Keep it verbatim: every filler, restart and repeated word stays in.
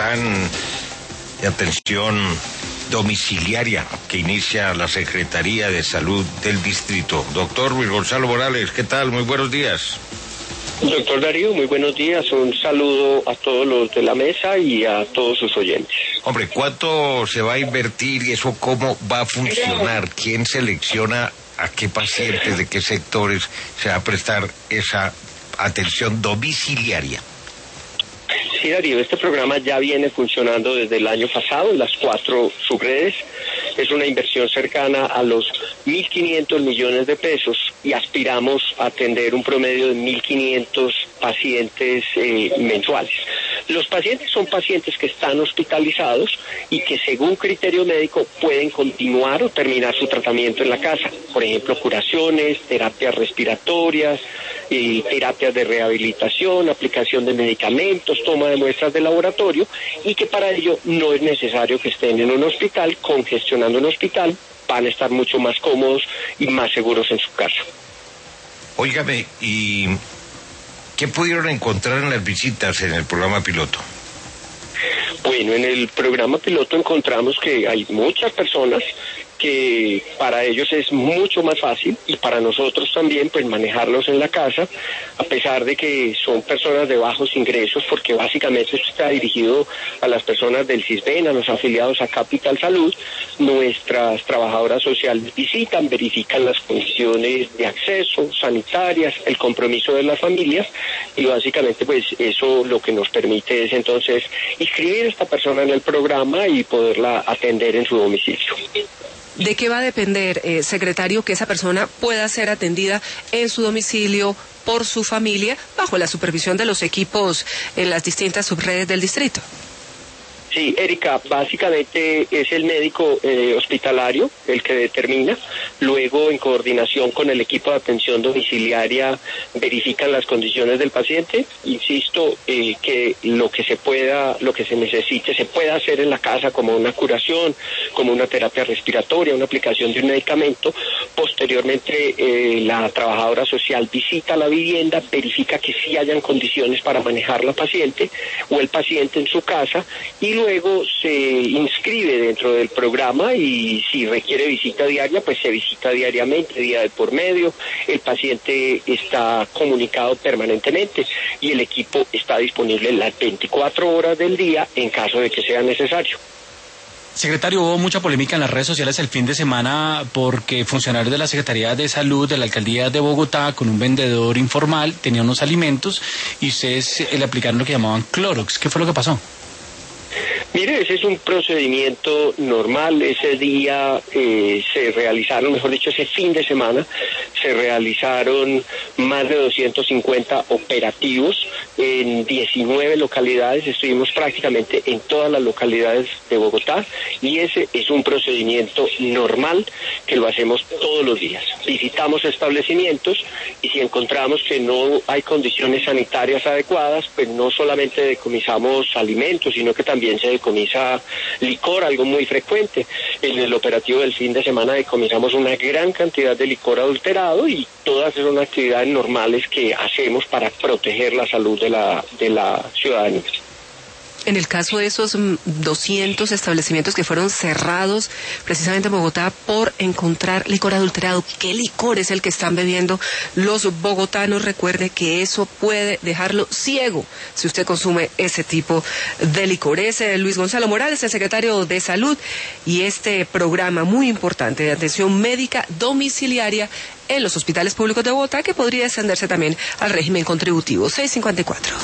plan de atención domiciliaria que inicia la Secretaría de Salud del Distrito. Doctor Luis Gonzalo Morales, ¿qué tal? Muy buenos días. Doctor Darío, muy buenos días. Un saludo a todos los de la mesa y a todos sus oyentes. Hombre, ¿cuánto se va a invertir y eso cómo va a funcionar? ¿Quién selecciona a qué pacientes, de qué sectores se va a prestar esa atención domiciliaria? Sí, Darío, este programa ya viene funcionando desde el año pasado en las cuatro subredes. Es una inversión cercana a los mil quinientos millones de pesos y aspiramos a atender un promedio de mil quinientos pacientes eh, mensuales. Los pacientes son pacientes que están hospitalizados y que según criterio médico pueden continuar o terminar su tratamiento en la casa. Por ejemplo, curaciones, terapias respiratorias, eh, terapias de rehabilitación, aplicación de medicamentos, toma de muestras de laboratorio, y que para ello no es necesario que estén en un hospital, congestionando un hospital, van a estar mucho más cómodos y más seguros en su casa. Óigame, ¿y qué pudieron encontrar en las visitas en el programa piloto? Bueno, en el programa piloto encontramos que hay muchas personas que para ellos es mucho más fácil, y para nosotros también, pues manejarlos en la casa, a pesar de que son personas de bajos ingresos, porque básicamente esto está dirigido a las personas del CISBEN, a los afiliados a Capital Salud. Nuestras trabajadoras sociales visitan, verifican las condiciones de acceso, sanitarias, el compromiso de las familias, y básicamente pues eso lo que nos permite es entonces inscribir a esta persona en el programa y poderla atender en su domicilio. ¿De qué va a depender, eh, secretario, que esa persona pueda ser atendida en su domicilio por su familia bajo la supervisión de los equipos en las distintas subredes del distrito? Sí, Erika, básicamente es el médico eh, hospitalario el que determina. Luego, en coordinación con el equipo de atención domiciliaria, verifican las condiciones del paciente. Insisto, eh, que lo que se pueda, lo que se necesite, se pueda hacer en la casa, como una curación, como una terapia respiratoria, una aplicación de un medicamento. Posteriormente, eh, la trabajadora social visita la vivienda, verifica que sí hayan condiciones para manejar la paciente o el paciente en su casa, y luego se inscribe dentro del programa, y si requiere visita diaria, pues se visita diariamente, día de por medio. El paciente está comunicado permanentemente y el equipo está disponible las veinticuatro horas del día en caso de que sea necesario. Secretario, hubo mucha polémica en las redes sociales el fin de semana porque funcionarios de la Secretaría de Salud de la Alcaldía de Bogotá, con un vendedor informal, tenían unos alimentos y ustedes le aplicaron lo que llamaban Clorox. ¿Qué fue lo que pasó? Mire, ese es un procedimiento normal. Ese día eh, se realizaron, mejor dicho, ese fin de semana, se realizaron más de doscientos cincuenta operativos en diecinueve localidades. Estuvimos prácticamente en todas las localidades de Bogotá, y ese es un procedimiento normal que lo hacemos todos los días. Visitamos establecimientos y si encontramos que no hay condiciones sanitarias adecuadas, pues no solamente decomisamos alimentos, sino que también se decomisa licor, algo muy frecuente. En el operativo del fin de semana decomisamos una gran cantidad de licor adulterado, y todas son actividades normales que hacemos para proteger la salud de la, de la ciudadanía. En el caso de esos doscientos establecimientos que fueron cerrados precisamente en Bogotá por encontrar licor adulterado, ¿qué licor es el que están bebiendo los bogotanos? Recuerde que eso puede dejarlo ciego si usted consume ese tipo de licor. Es Luis Gonzalo Morales, el secretario de Salud, y este programa muy importante de atención médica domiciliaria en los hospitales públicos de Bogotá, que podría extenderse también al régimen contributivo. seis cincuenta y cuatro.